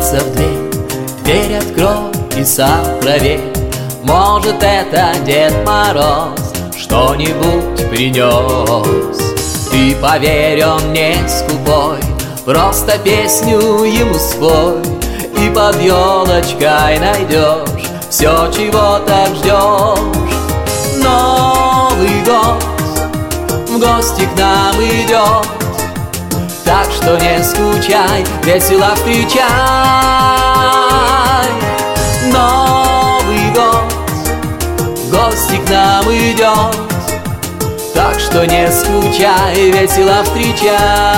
постучится в дверь, дверь открой и сам проверь. Может, это Дед Мороз что-нибудь принес. Ты поверь, он не скупой, просто песню ему спой, и под елочкой найдешь все, чего так ждешь. Новый год в гости к нам идет, так что не скучай, весело встречай. Новый год в гости к нам идет, так что не скучай, весело встречай.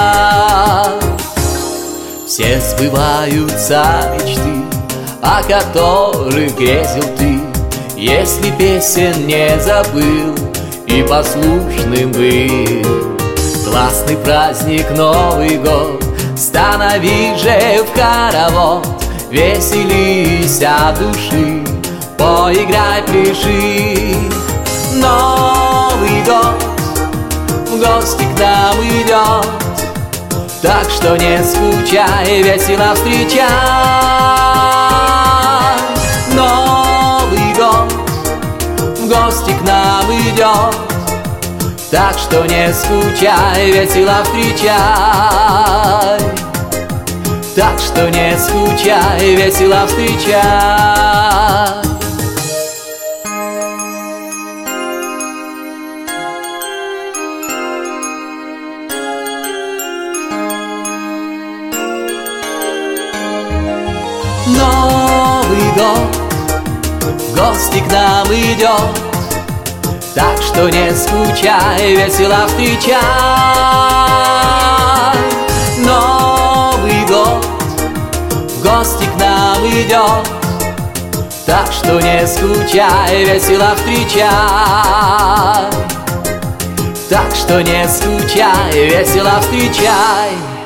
Все сбываются мечты, о которых грезил ты, если песен не забыл и послушным был. Классный праздник Новый год, становись же в хоровод, веселись от души, поиграй, пляши. Новый год в гости к нам идет, так что не скучай, весело встречай. Новый год в гости к нам идет, так что не скучай, весело встречай. Так что не скучай, весело встречай. Новый год в гости к нам идет, так что не скучай, весело встречай. Новый год в гости к нам идет, так что не скучай, весело встречай. Так что не скучай, весело встречай.